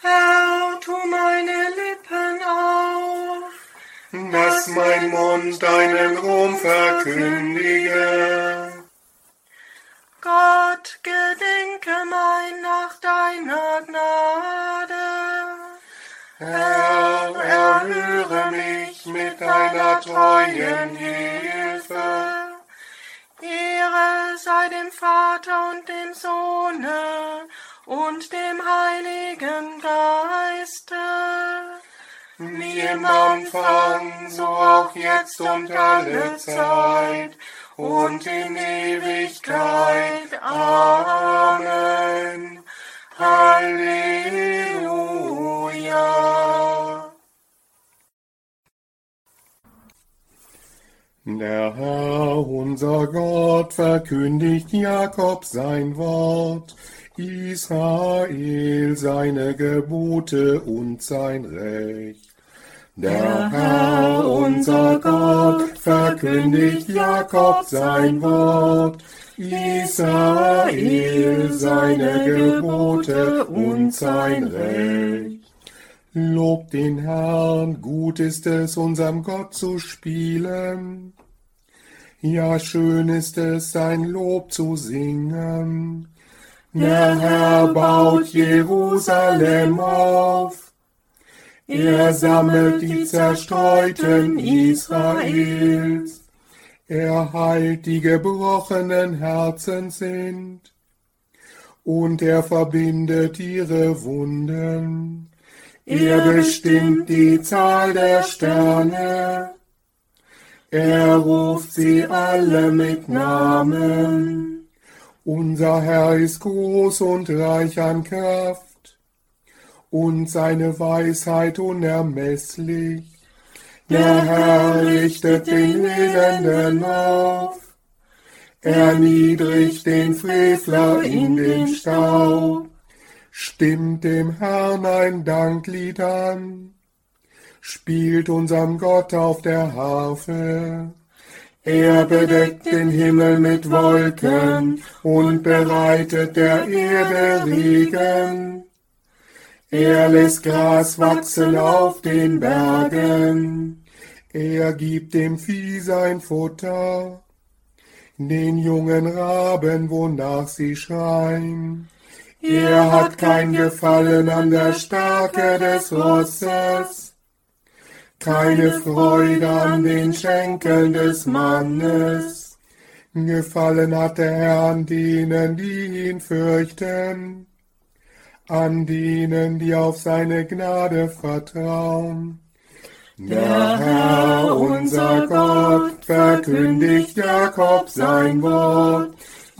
Herr, tu meine Lippen auf, dass mein Mund deinen Ruhm verkündige. Gott, gedenke mein nach deiner Gnade. Herr, erhöre mich mit deiner treuen Hilfe. Ehre sei dem Vater und dem Sohne und dem Heiligen Geiste, wie im Anfang, so auch jetzt und alle Zeit und in Ewigkeit. Amen. Halleluja. Der Herr, unser Gott, verkündigt Jakob sein Wort, Israel seine Gebote und sein Recht. Der Herr, unser Gott, verkündigt Jakob sein Wort, Israel seine Gebote und sein Recht. Lobt den Herrn, gut ist es, unserem Gott zu spielen. Ja, schön ist es, sein Lob zu singen. Der Herr baut Jerusalem auf. Er sammelt die Zerstreuten Israels. Er heilt die gebrochenen Herzen sind. Und er verbindet ihre Wunden. Er bestimmt die Zahl der Sterne. Er ruft sie alle mit Namen. Unser Herr ist groß und reich an Kraft und seine Weisheit unermesslich. Der Herr richtet den Elenden auf. Erniedrigt den Frevler in den Staub. Stimmt dem Herrn ein Danklied an, spielt unserem Gott auf der Harfe. Er bedeckt den Himmel mit Wolken und bereitet der Erde Regen. Er lässt Gras wachsen auf den Bergen. Er gibt dem Vieh sein Futter, den jungen Raben, wonach sie schreien. Er hat kein Gefallen an der Stärke des Rosses, keine Freude an den Schenkeln des Mannes. Gefallen hat der Herr an denen, die ihn fürchten, an denen, die auf seine Gnade vertrauen. Der Herr, unser Gott, verkündigt Jakob sein Wort,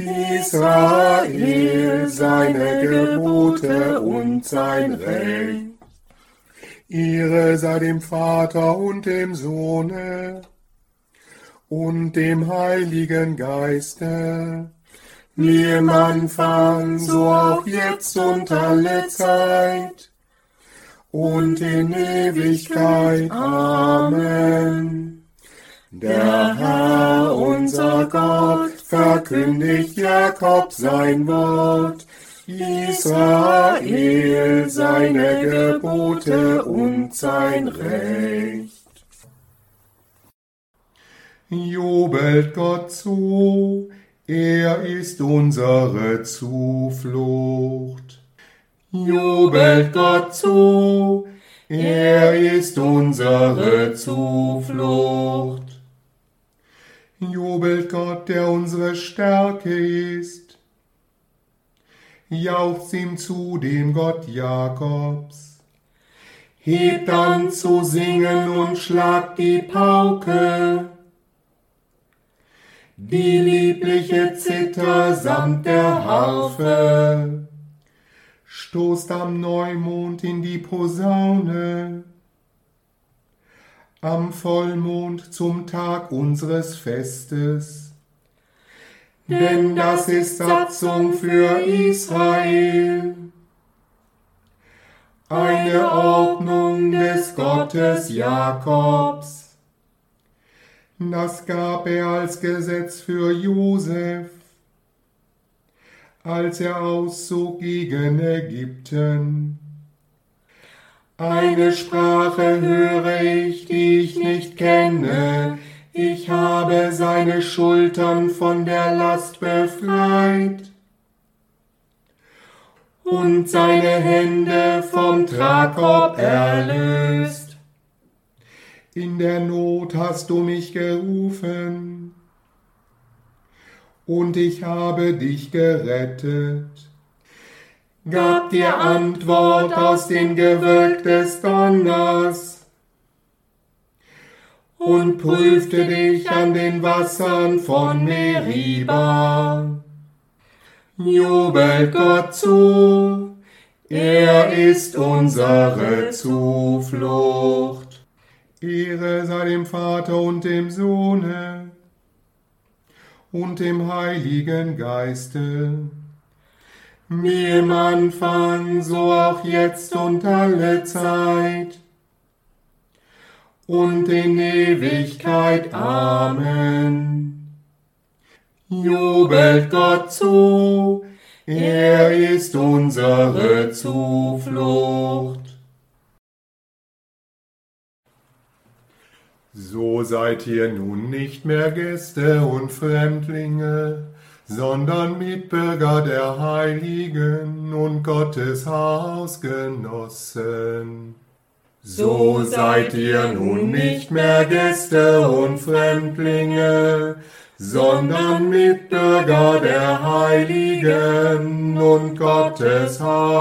Israel seine Gebote und sein Recht. Ehre sei dem Vater und dem Sohne und dem Heiligen Geiste, wie im Anfang, so auch jetzt und alle Zeit und in Ewigkeit. Amen. Der Herr, unser Gott, verkündigt Jakob sein Wort, Israel seine Gebote und sein Recht. Jubelt Gott zu, er ist unsere Zuflucht. Jubelt Gott zu, er ist unsere Zuflucht. Jubelt Gott, der unsere Stärke ist. Jauchzt ihm zu, dem Gott Jakobs. Hebt an zu singen und schlagt die Pauke. Die liebliche Zither samt der Harfe. Stoßt am Neumond in die Posaune. Am Vollmond zum Tag unseres Festes. Denn das ist Satzung für Israel, eine Ordnung des Gottes Jakobs. Das gab er als Gesetz für Josef, als er auszog gegen Ägypten. Eine Sprache höre ich, die ich nicht kenne. Ich habe seine Schultern von der Last befreit und seine Hände vom Tragkorb erlöst. In der Not hast du mich gerufen und ich habe dich gerettet. Gab dir Antwort aus dem Gewölk des Donners und prüfte dich an den Wassern von Meriba. Jubelt Gott zu, er ist unsere Zuflucht. Ehre sei dem Vater und dem Sohne und dem Heiligen Geiste, wie im Anfang, so auch jetzt und alle Zeit und in Ewigkeit. Amen. Jubelt Gott zu, er ist unsere Zuflucht. So seid ihr nun nicht mehr Gäste und Fremdlinge, sondern Mitbürger der Heiligen und Gottes Hausgenossen. So seid ihr nun nicht mehr Gäste und Fremdlinge, sondern Mitbürger der Heiligen und Gottes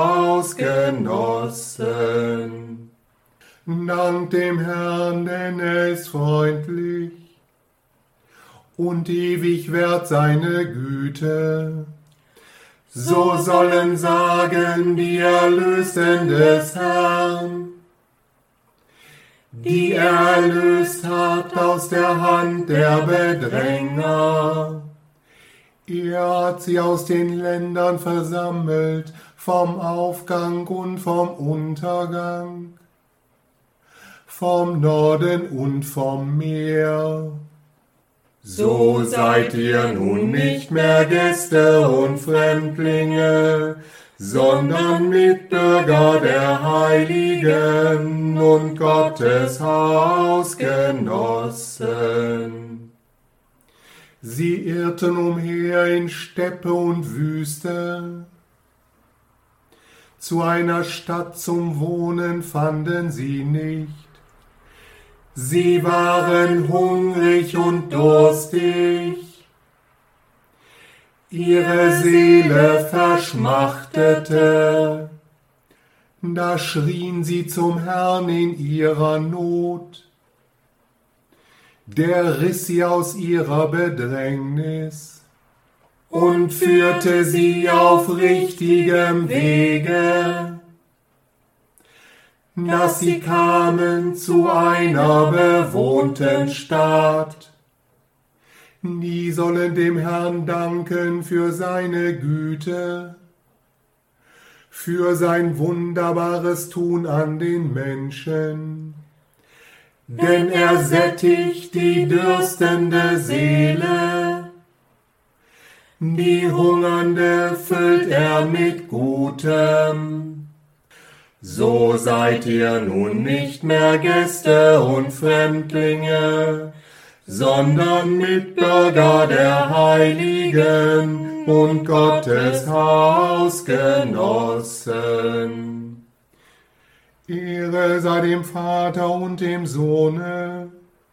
Hausgenossen. Dankt dem Herrn, denn er ist freundlich und ewig währt seine Güte. So sollen sagen die Erlösten des Herrn, die er erlöst hat aus der Hand der Bedränger. Er hat sie aus den Ländern versammelt, vom Aufgang und vom Untergang, vom Norden und vom Meer. So seid ihr nun nicht mehr Gäste und Fremdlinge, sondern Mitbürger der Heiligen und Gottes Hausgenossen. Sie irrten umher in Steppe und Wüste. Zu einer Stadt zum Wohnen fanden sie nicht. Sie waren hungrig und durstig. Ihre Seele verschmachtete. Da schrien sie zum Herrn in ihrer Not. Der riss sie aus ihrer Bedrängnis und führte sie auf richtigem Wege, dass sie kamen zu einer bewohnten Stadt. Die sollen dem Herrn danken für seine Güte, für sein wunderbares Tun an den Menschen. Denn er sättigt die dürstende Seele, die Hungernde füllt er mit Gutem. So seid ihr nun nicht mehr Gäste und Fremdlinge, sondern Mitbürger der Heiligen und Gottes Hausgenossen. Ehre sei dem Vater und dem Sohne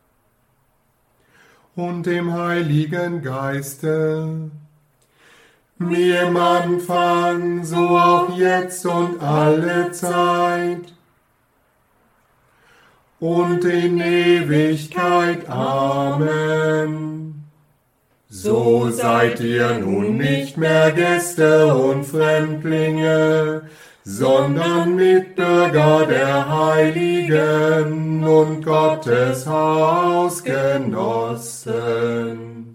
und dem Heiligen Geiste, wie im Anfang, so auch jetzt und alle Zeit und in Ewigkeit. Amen. So seid ihr nun nicht mehr Gäste und Fremdlinge, sondern Mitbürger der Heiligen und Gottes Hausgenossen.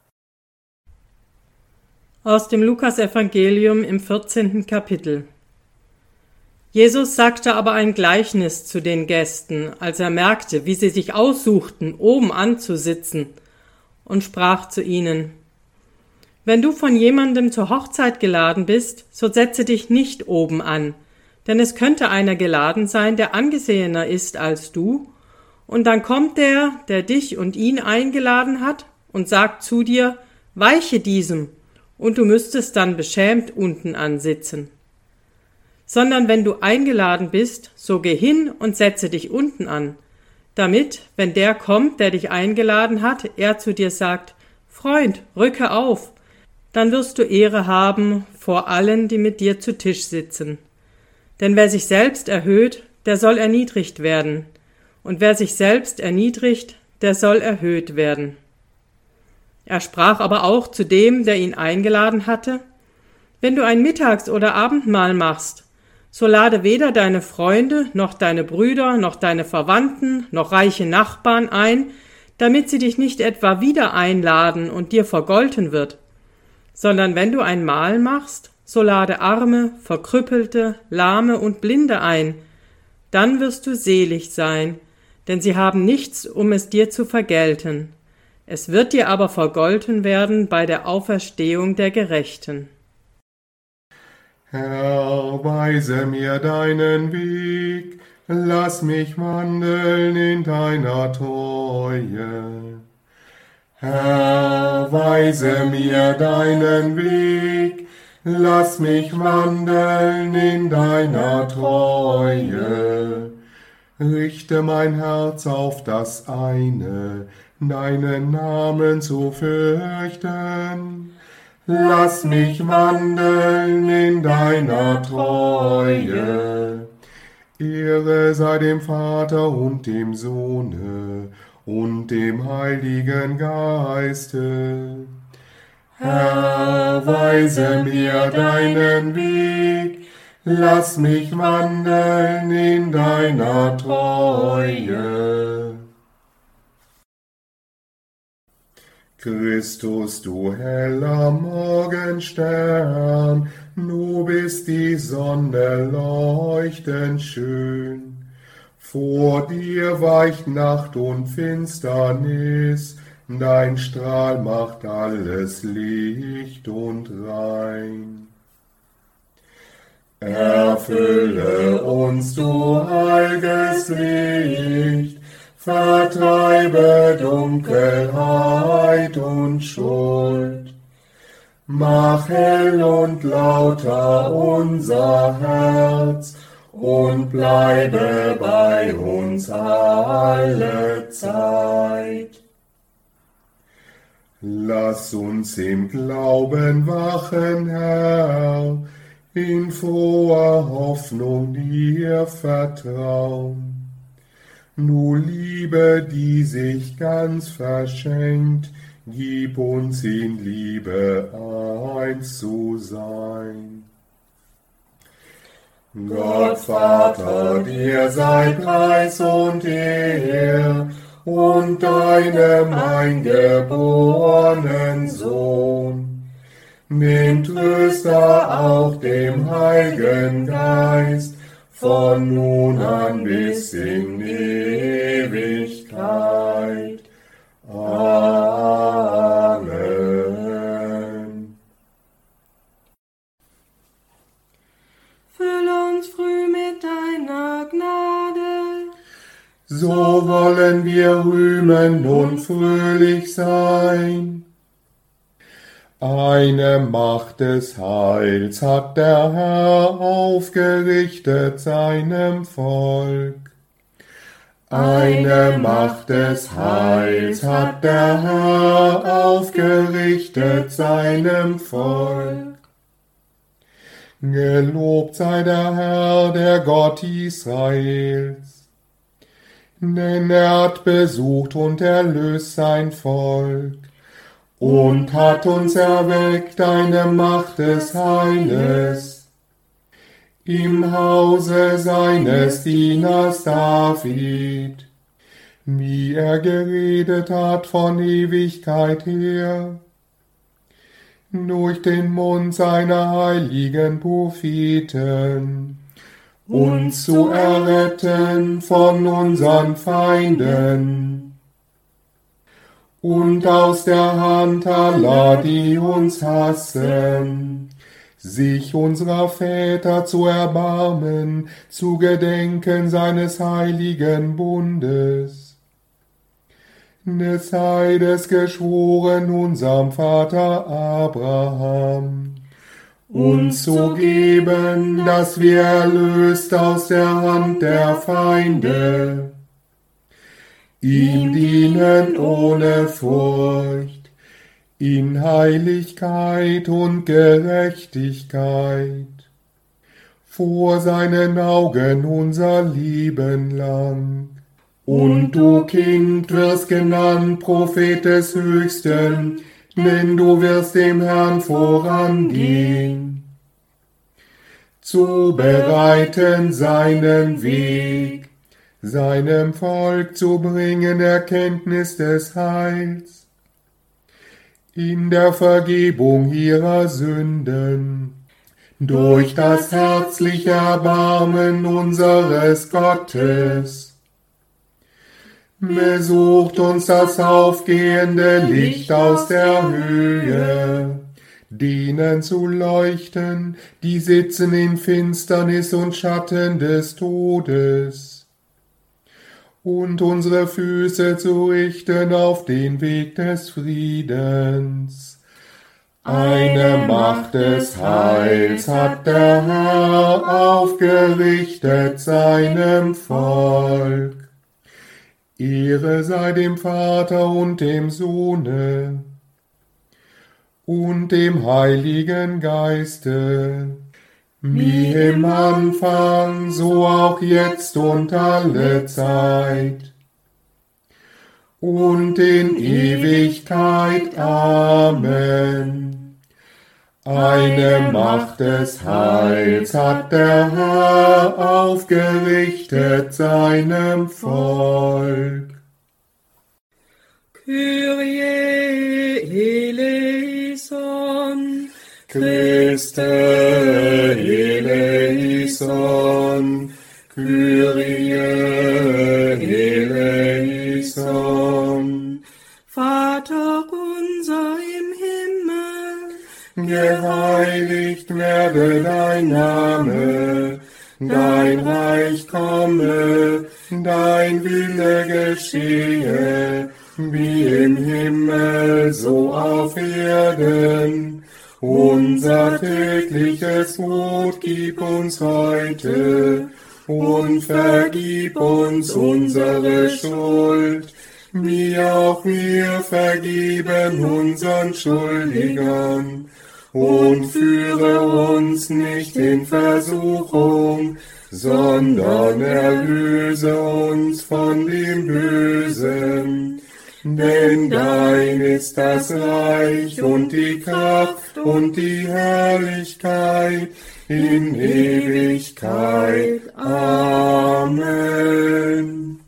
Aus dem Lukasevangelium im 14. Kapitel. Jesus sagte aber ein Gleichnis zu den Gästen, als er merkte, wie sie sich aussuchten, oben anzusitzen, und sprach zu ihnen: Wenn du von jemandem zur Hochzeit geladen bist, so setze dich nicht oben an, Denn es könnte einer geladen sein, der angesehener ist als du, und dann kommt der dich und ihn eingeladen hat, und sagt zu dir, weiche diesem, und du müsstest dann beschämt unten ansitzen. Sondern wenn du eingeladen bist, so geh hin und setze dich unten an, damit, wenn der kommt, der dich eingeladen hat, er zu dir sagt, Freund, rücke auf, dann wirst du Ehre haben vor allen, die mit dir zu Tisch sitzen. Denn wer sich selbst erhöht, der soll erniedrigt werden, und wer sich selbst erniedrigt, der soll erhöht werden. Er sprach aber auch zu dem, der ihn eingeladen hatte, wenn du ein Mittags- oder Abendmahl machst, so lade weder deine Freunde, noch deine Brüder, noch deine Verwandten, noch reiche Nachbarn ein, damit sie dich nicht etwa wieder einladen und dir vergolten wird, sondern wenn du ein Mahl machst, so lade Arme, Verkrüppelte, Lahme und Blinde ein, dann wirst du selig sein, denn sie haben nichts, um es dir zu vergelten. Es wird dir aber vergolten werden bei der Auferstehung der Gerechten. Herr, weise mir deinen Weg, lass mich wandeln in deiner Treue. Herr, weise mir deinen Weg, lass mich wandeln in deiner Treue. Richte mein Herz auf das eine, deinen Namen zu fürchten. Lass mich wandeln in deiner Treue. Ehre sei dem Vater und dem Sohne und dem Heiligen Geiste. Herr, weise mir deinen Weg, lass mich wandeln in deiner Treue. Christus, du heller Morgenstern, du bist die Sonne leuchtend schön. Vor dir weicht Nacht und Finsternis, dein Strahl macht alles licht und rein. Erfülle uns, du heiliges Licht, vertreibe Dunkelheit und Schuld. Mach hell und lauter unser Herz und bleibe bei uns alle Zeit. Lass uns im Glauben wachen, Herr, in froher Hoffnung dir vertrauen. Du Liebe, die sich ganz verschenkt, gib uns in Liebe eins zu sein. Gott Vater, dir sei Preis und Ehr und deinem eingeborenen Sohn, dem Tröster auch dem Heiligen Geist, von nun an bis in Ewigkeit. Amen. Fülle uns früh mit deiner Gnade, So wollen wir rühmen und fröhlich sein. Eine Macht des Heils hat der Herr aufgerichtet seinem Volk. Eine Macht des Heils hat der Herr aufgerichtet seinem Volk. Gelobt sei der Herr, der Gott Israels, denn er hat besucht und erlöst sein Volk und hat uns erweckt eine Macht des Heiles im Hause seines Dieners David, wie er geredet hat von Ewigkeit her, durch den Mund seiner heiligen Propheten, uns zu erretten von unseren Feinden und aus der Hand aller, die uns hassen, sich unserer Väter zu erbarmen, zu gedenken seines heiligen Bundes. Des Eides geschworen unserem Vater Abraham, uns zu geben, dass wir erlöst aus der Hand der Feinde, ihm dienen ohne Furcht, in Heiligkeit und Gerechtigkeit, vor seinen Augen unser Leben lang. Und du, Kind, wirst genannt Prophet des Höchsten, denn du wirst dem Herrn vorangehen, zu bereiten seinen Weg, seinem Volk zu bringen Erkenntnis des Heils, in der Vergebung ihrer Sünden, durch das herzliche Erbarmen unseres Gottes. Besucht uns das aufgehende Licht aus der Höhe, denen zu leuchten, die sitzen in Finsternis und Schatten des Todes, und unsere Füße zu richten auf den Weg des Friedens. Eine Macht des Heils hat der Herr aufgerichtet seinem Volk. Ehre sei dem Vater und dem Sohne und dem Heiligen Geiste, wie im Anfang, so auch jetzt und alle Zeit und in Ewigkeit. Amen. Eine Macht des Heils hat der Herr aufgerichtet seinem Volk. Kyrie eleison, Christe eleison, Kyrie eleison. Vater unser im Himmel, geheiligt werde dein Name, dein Reich komme, dein Wille geschehe, wie im Himmel, so auf Erden. Unser tägliches Brot gib uns heute und vergib uns unsere Schuld, wie auch wir vergeben unseren Schuldigern. Und führe uns nicht in Versuchung, sondern erlöse uns von dem Bösen. Denn dein ist das Reich und die Kraft und die Herrlichkeit in Ewigkeit. Amen.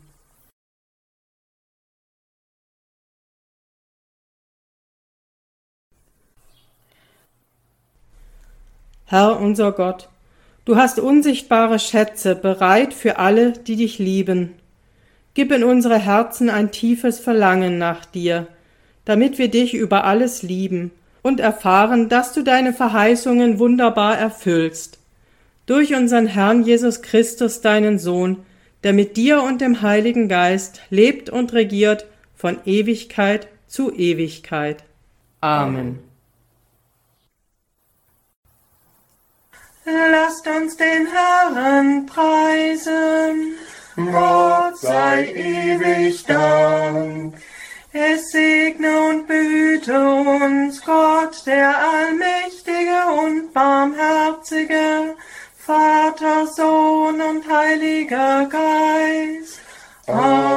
Herr unser Gott, du hast unsichtbare Schätze bereit für alle, die dich lieben. Gib in unsere Herzen ein tiefes Verlangen nach dir, damit wir dich über alles lieben und erfahren, dass du deine Verheißungen wunderbar erfüllst. Durch unseren Herrn Jesus Christus, deinen Sohn, der mit dir und dem Heiligen Geist lebt und regiert von Ewigkeit zu Ewigkeit. Amen. Lasst uns den Herrn preisen. Gott sei ewig Dank. Es segne und behüte uns Gott, der allmächtige und barmherzige, Vater, Sohn und Heiliger Geist. Amen.